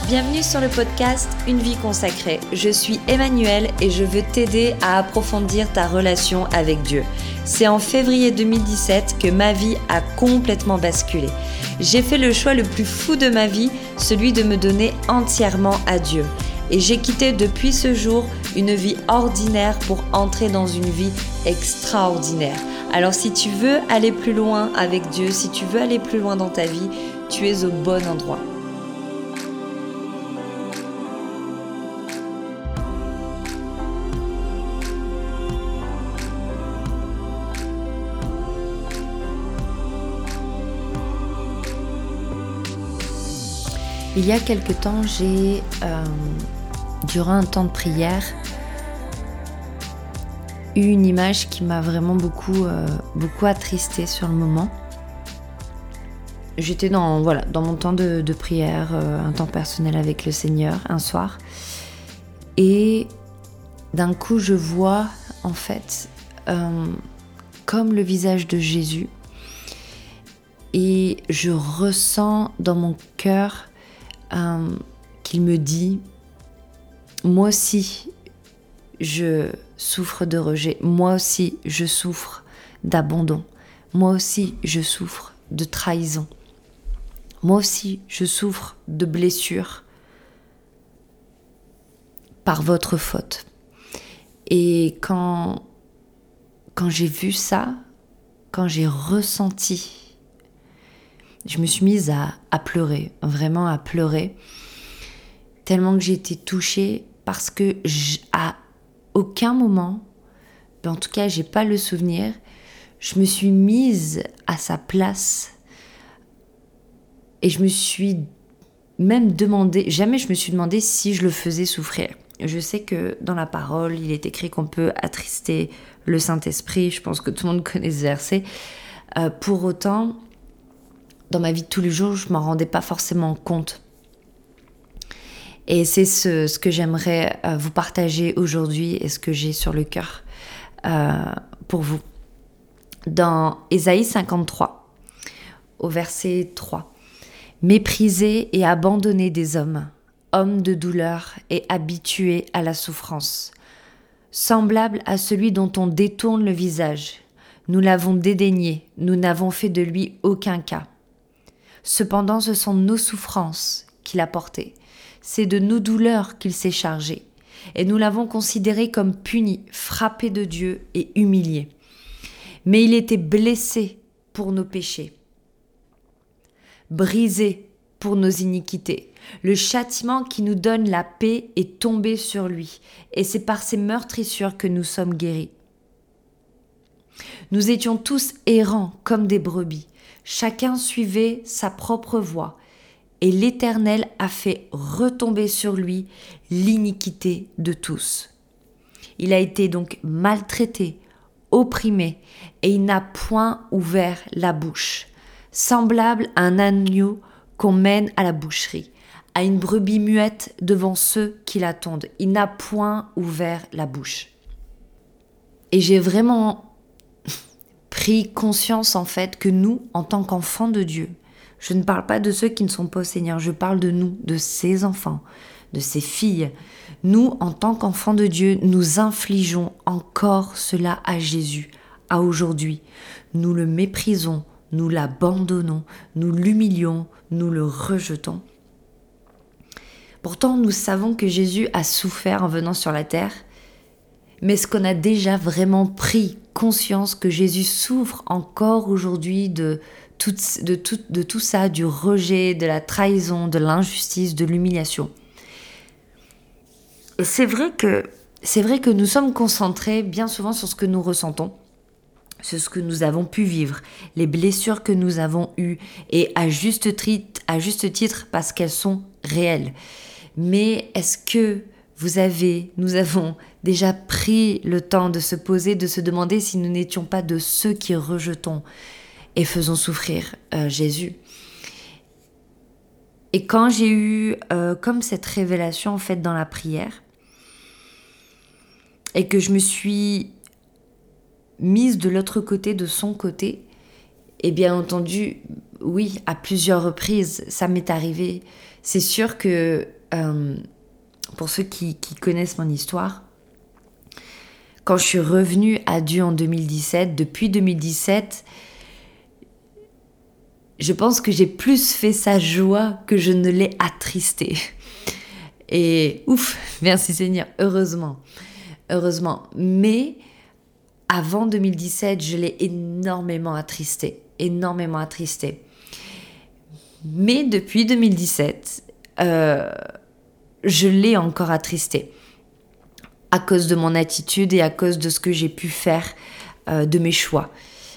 Bienvenue sur le podcast Une vie consacrée. Je suis Emmanuelle et je veux t'aider à approfondir ta relation avec Dieu. C'est en février 2017 que ma vie a complètement basculé. J'ai fait le choix le plus fou de ma vie, celui de me donner entièrement à Dieu. Et j'ai quitté depuis ce jour une vie ordinaire pour entrer dans une vie extraordinaire. Alors si tu veux aller plus loin avec Dieu, si tu veux aller plus loin dans ta vie, tu es au bon endroit. Il y a quelque temps, j'ai, durant un temps de prière, eu une image qui m'a vraiment beaucoup attristée sur le moment. J'étais dans mon temps de prière, un temps personnel avec le Seigneur, un soir. Et d'un coup, je vois, en fait, comme le visage de Jésus. Et je ressens dans mon cœur qu'il me dit « Moi aussi, je souffre de rejet. Moi aussi, je souffre d'abandon. Moi aussi, je souffre de trahison. Moi aussi, je souffre de blessures par votre faute. » Et quand j'ai vu ça, quand j'ai ressenti, je me suis mise à pleurer, vraiment à pleurer, tellement que j'ai été touchée parce que à aucun moment, en tout cas j'ai pas le souvenir, je me suis mise à sa place et je me suis même demandé, jamais je me suis demandé si je le faisais souffrir. Je sais que dans la parole, il est écrit qu'on peut attrister le Saint-Esprit, je pense que tout le monde connaît ce verset. Pour autant, dans ma vie de tous les jours, je m'en rendais pas forcément compte. Et c'est ce que j'aimerais vous partager aujourd'hui et ce que j'ai sur le cœur pour vous. Dans Ésaïe 53, au verset 3. « Méprisé et abandonné des hommes, homme de douleur et habitué à la souffrance, semblable à celui dont on détourne le visage. Nous l'avons dédaigné, nous n'avons fait de lui aucun cas. Cependant, ce sont nos souffrances qu'il a portées. C'est de nos douleurs qu'il s'est chargé. Et nous l'avons considéré comme puni, frappé de Dieu et humilié. Mais il était blessé pour nos péchés, brisé pour nos iniquités. Le châtiment qui nous donne la paix est tombé sur lui. Et c'est par ses meurtrissures que nous sommes guéris. Nous étions tous errants comme des brebis. Chacun suivait sa propre voie, et l'Éternel a fait retomber sur lui l'iniquité de tous. Il a été donc maltraité, opprimé, et il n'a point ouvert la bouche, semblable à un agneau qu'on mène à la boucherie, à une brebis muette devant ceux qui l'attendent. Il n'a point ouvert la bouche. » Et j'ai vraiment pris conscience en fait que nous, en tant qu'enfants de Dieu, je ne parle pas de ceux qui ne sont pas au Seigneur, je parle de nous, de ses enfants, de ses filles. Nous, en tant qu'enfants de Dieu, nous infligeons encore cela à Jésus, à aujourd'hui. Nous le méprisons, nous l'abandonnons, nous l'humilions, nous le rejetons. Pourtant, nous savons que Jésus a souffert en venant sur la terre, mais est-ce qu'on a déjà vraiment pris conscience que Jésus souffre encore aujourd'hui de tout ça, du rejet, de la trahison, de l'injustice, de l'humiliation. Et c'est vrai que nous sommes concentrés bien souvent sur ce que nous ressentons, sur ce que nous avons pu vivre, les blessures que nous avons eues, et à juste titre parce qu'elles sont réelles. Mais est-ce que nous avons déjà pris le temps de se poser, de se demander si nous n'étions pas de ceux qui rejetons et faisons souffrir Jésus. Et quand j'ai eu comme cette révélation en fait dans la prière, et que je me suis mise de l'autre côté, de son côté, et bien entendu, oui, à plusieurs reprises, ça m'est arrivé. C'est sûr que pour ceux qui connaissent mon histoire, quand je suis revenue à Dieu en 2017, depuis 2017, je pense que j'ai plus fait sa joie que je ne l'ai attristé. Et ouf, merci Seigneur, heureusement. Mais avant 2017, je l'ai énormément attristé. Mais depuis 2017, je l'ai encore attristé. À cause de mon attitude et à cause de ce que j'ai pu faire, de mes choix.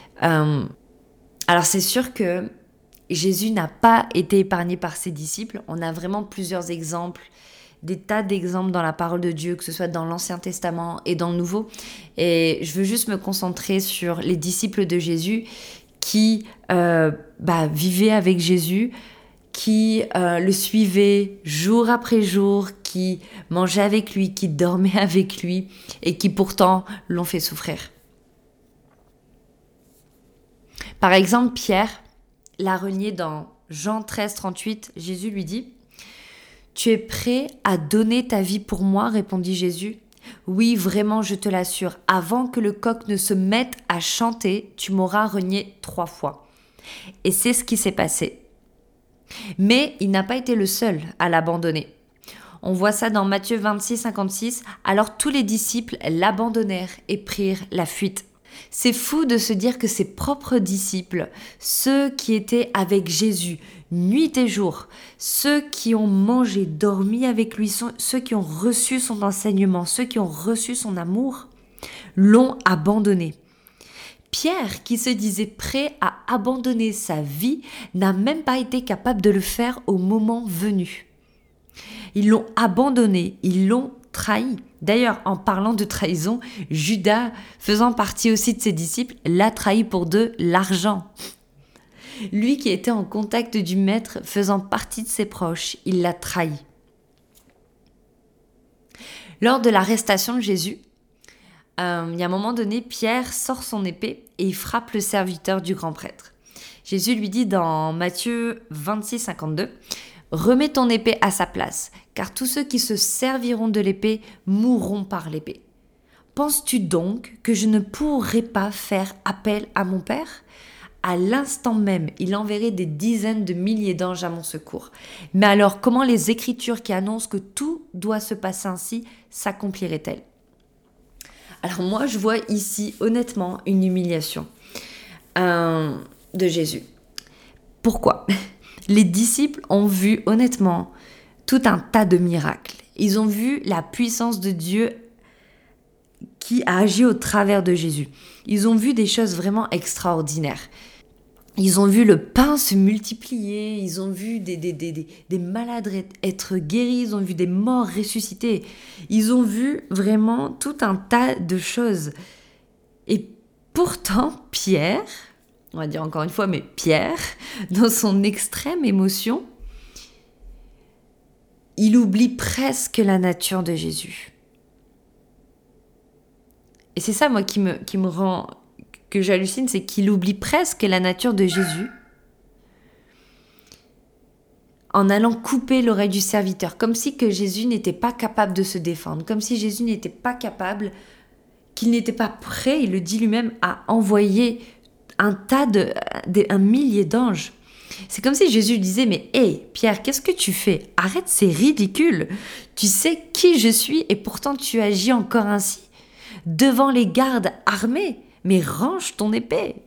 Alors c'est sûr que Jésus n'a pas été épargné par ses disciples. On a vraiment plusieurs exemples, des tas d'exemples dans la parole de Dieu, que ce soit dans l'Ancien Testament et dans le Nouveau. Et je veux juste me concentrer sur les disciples de Jésus qui vivaient avec Jésus, qui le suivaient jour après jour, qui mangeaient avec lui, qui dormaient avec lui et qui pourtant l'ont fait souffrir. Par exemple, Pierre l'a renié dans Jean 13, 38. Jésus lui dit « Tu es prêt à donner ta vie pour moi ?» répondit Jésus. « Oui, vraiment, je te l'assure, avant que le coq ne se mette à chanter, tu m'auras renié 3 fois. » Et c'est ce qui s'est passé. Mais il n'a pas été le seul à l'abandonner. On voit ça dans Matthieu 26, 56. Alors tous les disciples l'abandonnèrent et prirent la fuite. C'est fou de se dire que ses propres disciples, ceux qui étaient avec Jésus nuit et jour, ceux qui ont mangé, dormi avec lui, ceux qui ont reçu son enseignement, ceux qui ont reçu son amour, l'ont abandonné. Pierre, qui se disait prêt à abandonner sa vie, n'a même pas été capable de le faire au moment venu. Ils l'ont abandonné, ils l'ont trahi. D'ailleurs, en parlant de trahison, Judas, faisant partie aussi de ses disciples, l'a trahi pour de l'argent. Lui qui était en contact du maître, faisant partie de ses proches, il l'a trahi. Lors de l'arrestation de Jésus, il y a un moment donné, Pierre sort son épée et il frappe le serviteur du grand prêtre. Jésus lui dit dans Matthieu 26, 52, « Remets ton épée à sa place, car tous ceux qui se serviront de l'épée mourront par l'épée. Penses-tu donc que je ne pourrai pas faire appel à mon Père ? À l'instant même, il enverrait des dizaines de milliers d'anges à mon secours. Mais alors, comment les Écritures qui annoncent que tout doit se passer ainsi s'accompliraient-elles » Alors moi, je vois ici, honnêtement, une humiliation de Jésus. Pourquoi ? Les disciples ont vu, honnêtement, tout un tas de miracles. Ils ont vu la puissance de Dieu qui a agi au travers de Jésus. Ils ont vu des choses vraiment extraordinaires. Ils ont vu le pain se multiplier, ils ont vu des malades être guéris, ils ont vu des morts ressuscités. Ils ont vu vraiment tout un tas de choses. Et pourtant, Pierre, on va dire encore une fois, mais Pierre, dans son extrême émotion, il oublie presque la nature de Jésus. Et c'est ça, moi, qui me rend... que j'hallucine, c'est qu'il oublie presque la nature de Jésus en allant couper l'oreille du serviteur, comme si que Jésus n'était pas capable de se défendre, comme si Jésus n'était pas capable, qu'il n'était pas prêt, il le dit lui-même, à envoyer un millier d'anges. C'est comme si Jésus disait, mais hé, Pierre, qu'est-ce que tu fais ? Arrête, c'est ridicule. Tu sais qui je suis et pourtant tu agis encore ainsi devant les gardes armés. Mais range ton épée.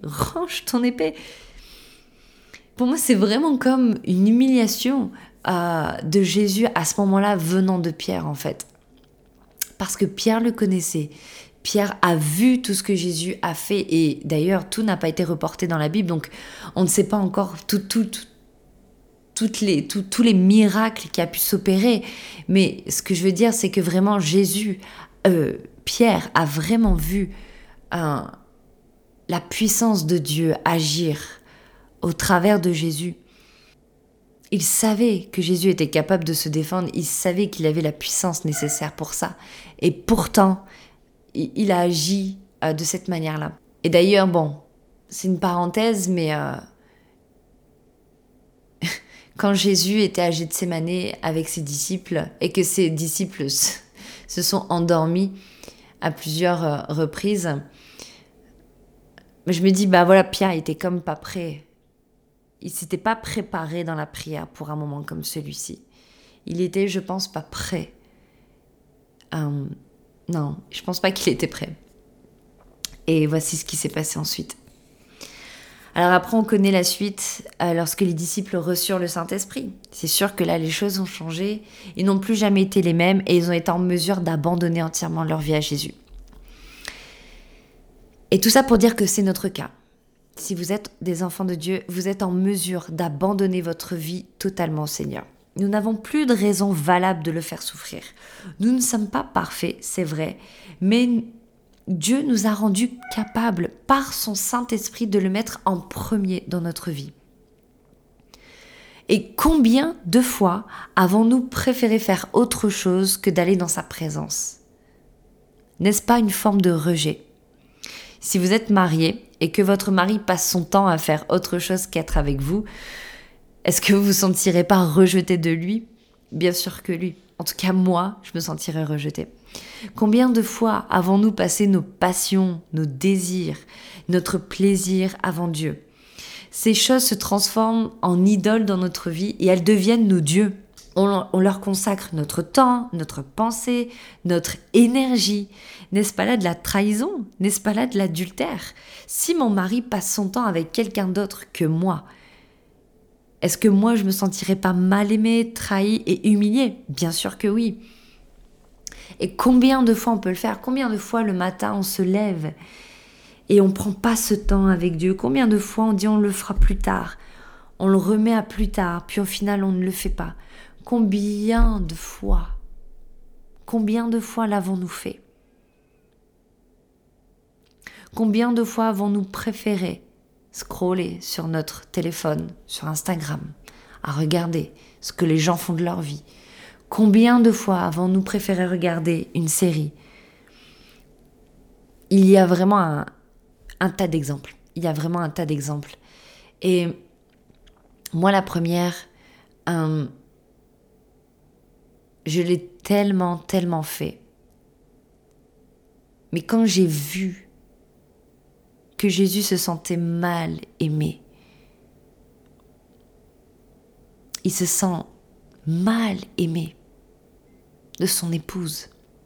Pour moi, c'est vraiment comme une humiliation de Jésus à ce moment-là venant de Pierre, en fait. Parce que Pierre le connaissait. Pierre a vu tout ce que Jésus a fait. Et d'ailleurs, tout n'a pas été reporté dans la Bible. Donc, on ne sait pas encore tous les miracles qui a pu s'opérer. Mais ce que je veux dire, c'est que vraiment, Pierre a vraiment vu la puissance de Dieu agir au travers de Jésus. Il savait que Jésus était capable de se défendre, il savait qu'il avait la puissance nécessaire pour ça. Et pourtant, il a agi de cette manière-là. Et d'ailleurs, bon, c'est une parenthèse, mais quand Jésus était à Gethsémanée avec ses disciples et que ses disciples se sont endormis à plusieurs reprises, je me dis, Pierre était comme pas prêt. Il s'était pas préparé dans la prière pour un moment comme celui-ci. Il était, je pense, pas prêt. Non, je pense pas qu'il était prêt. Et voici ce qui s'est passé ensuite. Alors après, on connaît la suite lorsque les disciples reçurent le Saint-Esprit. C'est sûr que là, les choses ont changé. Ils n'ont plus jamais été les mêmes et ils ont été en mesure d'abandonner entièrement leur vie à Jésus. Et tout ça pour dire que c'est notre cas. Si vous êtes des enfants de Dieu, vous êtes en mesure d'abandonner votre vie totalement au Seigneur. Nous n'avons plus de raison valable de le faire souffrir. Nous ne sommes pas parfaits, c'est vrai, mais Dieu nous a rendus capables par son Saint-Esprit de le mettre en premier dans notre vie. Et combien de fois avons-nous préféré faire autre chose que d'aller dans sa présence ? N'est-ce pas une forme de rejet ? Si vous êtes marié et que votre mari passe son temps à faire autre chose qu'être avec vous, est-ce que vous vous sentirez pas rejeté de lui ? Bien sûr que lui. En tout cas, moi, je me sentirais rejetée. Combien de fois avons-nous passé nos passions, nos désirs, notre plaisir avant Dieu ? Ces choses se transforment en idoles dans notre vie et elles deviennent nos dieux. On leur consacre notre temps, notre pensée, notre énergie. N'est-ce pas là de la trahison ? N'est-ce pas là de l'adultère ? Si mon mari passe son temps avec quelqu'un d'autre que moi, est-ce que moi je me sentirais pas mal aimée, trahie et humiliée ? Bien sûr que oui. Et combien de fois on peut le faire ? Combien de fois le matin on se lève et on ne prend pas ce temps avec Dieu ? Combien de fois on dit on le fera plus tard ? On le remet à plus tard, puis au final on ne le fait pas. Combien de fois l'avons-nous fait ? Combien de fois avons-nous préféré scroller sur notre téléphone, sur Instagram, à regarder ce que les gens font de leur vie ? Combien de fois avons-nous préféré regarder une série ? Il y a vraiment un tas d'exemples. Et moi, la première, je l'ai tellement fait. Mais quand j'ai vu que Jésus se sentait mal aimé, il se sent mal aimé de son épouse.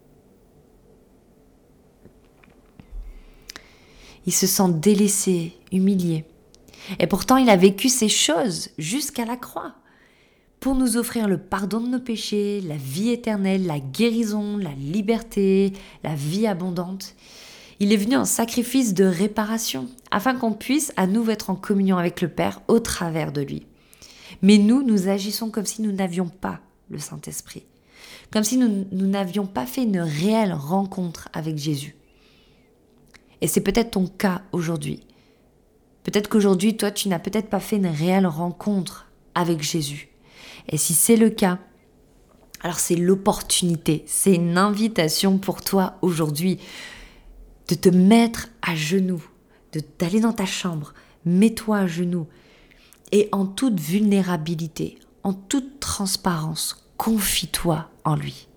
Il se sent délaissé, humilié. Et pourtant, il a vécu ces choses jusqu'à la croix pour nous offrir le pardon de nos péchés, la vie éternelle, la guérison, la liberté, la vie abondante. Il est venu en sacrifice de réparation afin qu'on puisse à nouveau être en communion avec le Père au travers de lui. Mais nous agissons comme si nous n'avions pas le Saint-Esprit, comme si nous n'avions pas fait une réelle rencontre avec Jésus. Et c'est peut-être ton cas aujourd'hui. Peut-être qu'aujourd'hui, toi, tu n'as peut-être pas fait une réelle rencontre avec Jésus. Et si c'est le cas, alors c'est l'opportunité, c'est une invitation pour toi aujourd'hui de te mettre à genoux, d'aller dans ta chambre, mets-toi à genoux et en toute vulnérabilité, en toute transparence, confie-toi en lui.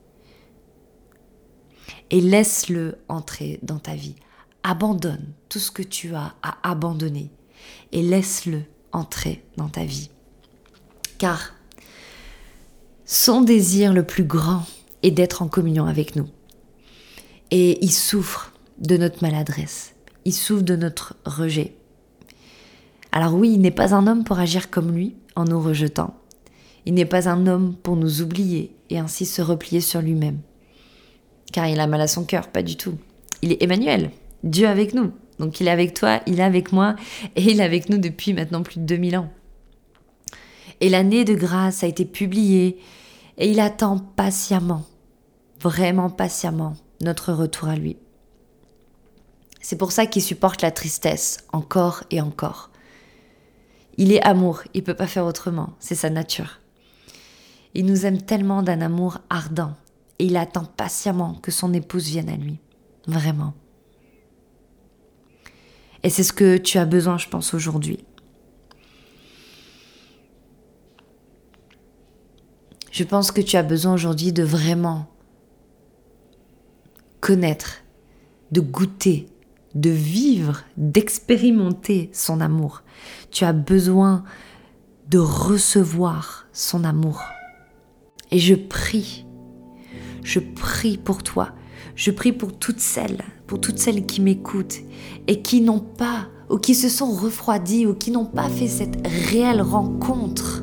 Et laisse-le entrer dans ta vie. Abandonne tout ce que tu as à abandonner et laisse-le entrer dans ta vie. Car son désir le plus grand est d'être en communion avec nous. Et il souffre de notre maladresse. Il souffre de notre rejet. Alors oui, il n'est pas un homme pour agir comme lui en nous rejetant. Il n'est pas un homme pour nous oublier et ainsi se replier sur lui-même. Car il a mal à son cœur, pas du tout. Il est Emmanuel, Dieu avec nous. Donc il est avec toi, il est avec moi et il est avec nous depuis maintenant plus de 2000 ans. Et l'année de grâce a été publiée et il attend patiemment, vraiment patiemment, notre retour à lui. C'est pour ça qu'il supporte la tristesse encore et encore. Il est amour, il ne peut pas faire autrement, c'est sa nature. Il nous aime tellement d'un amour ardent et il attend patiemment que son épouse vienne à lui, vraiment. Et c'est ce que tu as besoin, je pense, aujourd'hui. Je pense que tu as besoin aujourd'hui de vraiment connaître, de goûter, de vivre, d'expérimenter son amour. Tu as besoin de recevoir son amour. Et je prie pour toi. Je prie pour toutes celles qui m'écoutent et qui n'ont pas, ou qui se sont refroidies, ou qui n'ont pas fait cette réelle rencontre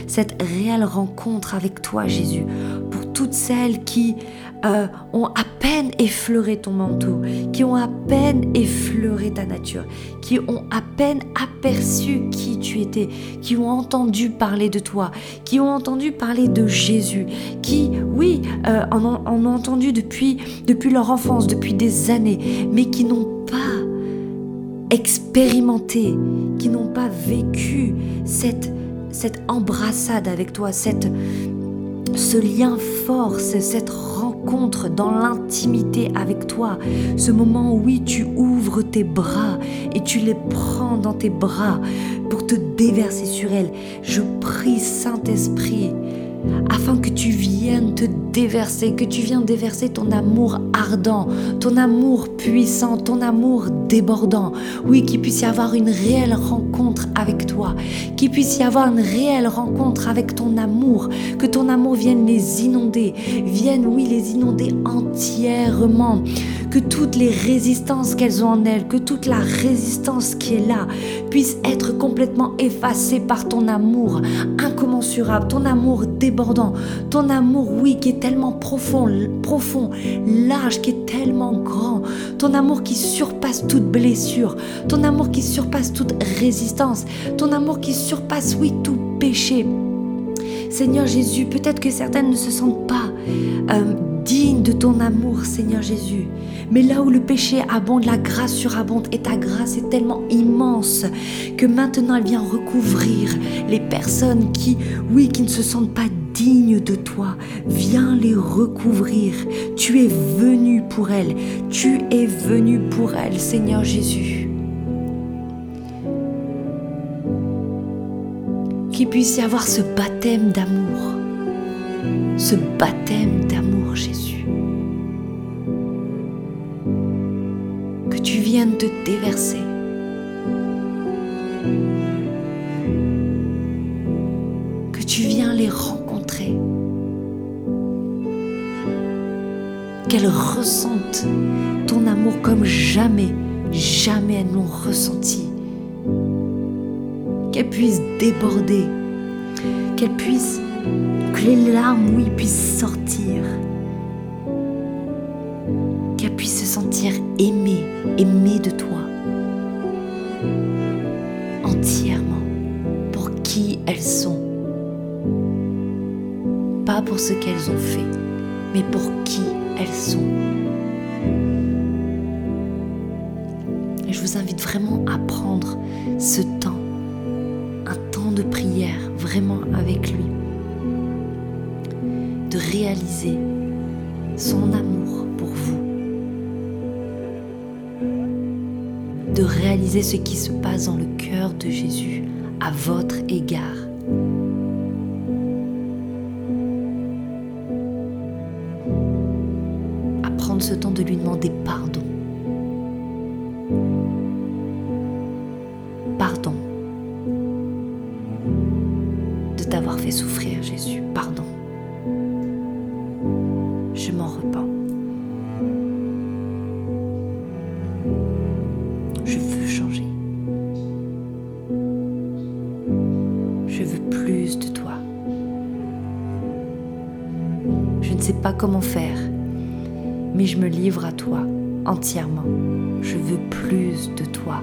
avec toi, Jésus. Pour toutes celles qui ont à peine effleuré ton manteau, qui ont à peine effleuré ta nature, qui ont à peine aperçu qui tu étais, qui ont entendu parler de toi, qui ont entendu parler de Jésus, qui, oui, en ont entendu depuis leur enfance, depuis des années, mais qui n'ont pas expérimenté, qui n'ont pas vécu cette embrassade avec toi, ce lien fort, cette rencontre dans l'intimité avec toi, ce moment où oui, tu ouvres tes bras et tu les prends dans tes bras pour te déverser sur elles. Je prie, Saint-Esprit, afin que tu viennes te déverser, que tu viennes déverser ton amour ardent, ton amour puissant, ton amour débordant. Oui, qu'il puisse y avoir une réelle rencontre avec toi, qu'il puisse y avoir une réelle rencontre avec ton amour, que ton amour vienne les inonder, les inonder entièrement, que toutes les résistances qu'elles ont en elles, que toute la résistance qui est là, puisse être complètement effacée par ton amour incommensurable, ton amour débordant, ton amour, oui, qui est tellement profond, large, qui est tellement grand, ton amour qui surpasse toute blessure, ton amour qui surpasse toute résistance, ton amour qui surpasse, oui, tout péché. Seigneur Jésus, peut-être que certaines ne se sentent pas dignes de ton amour, Seigneur Jésus. Mais là où le péché abonde, la grâce surabonde, et ta grâce est tellement immense que maintenant elle vient recouvrir les personnes qui ne se sentent pas dignes de toi. Viens les recouvrir. Tu es venu pour elles. Tu es venu pour elles, Seigneur Jésus. Qu'il puisse y avoir ce baptême d'amour. Ce baptême d'amour, Jésus. Que tu viennes te déverser. Que tu viens les rencontrer. Qu'elles ressentent ton amour comme jamais elles n'ont ressenti. Qu'elles puissent déborder. Que les larmes, oui, puissent sortir. Qu'elles puissent se sentir aimées de toi. Entièrement. Pour qui elles sont. Pas pour ce qu'elles ont fait, mais pour qui elles sont. Et je vous invite vraiment à prendre ce temps, un temps de prière, vraiment avec lui. De réaliser son amour pour vous. De réaliser ce qui se passe dans le cœur de Jésus à votre égard. À prendre ce temps de lui demander pardon. Pardon de t'avoir fait souffrir, Jésus. Pardon. Je m'en repens. Je veux changer. Je veux plus de toi. Je ne sais pas comment faire, mais je me livre à toi entièrement. Je veux plus de toi.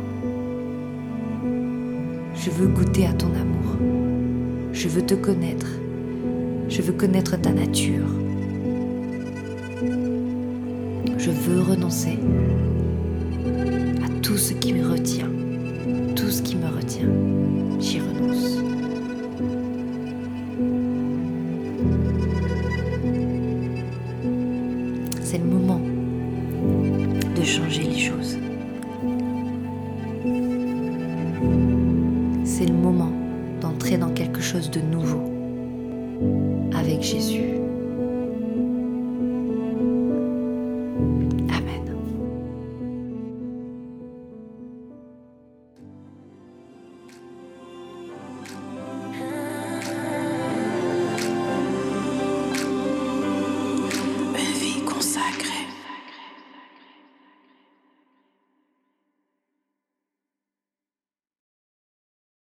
Je veux goûter à ton amour. Je veux te connaître. Je veux connaître ta nature. Je veux renoncer à tout ce qui me retient. Tout ce qui me retient, j'y renonce. C'est le moment de changer les choses. C'est le moment d'entrer dans quelque chose de nouveau avec Jésus.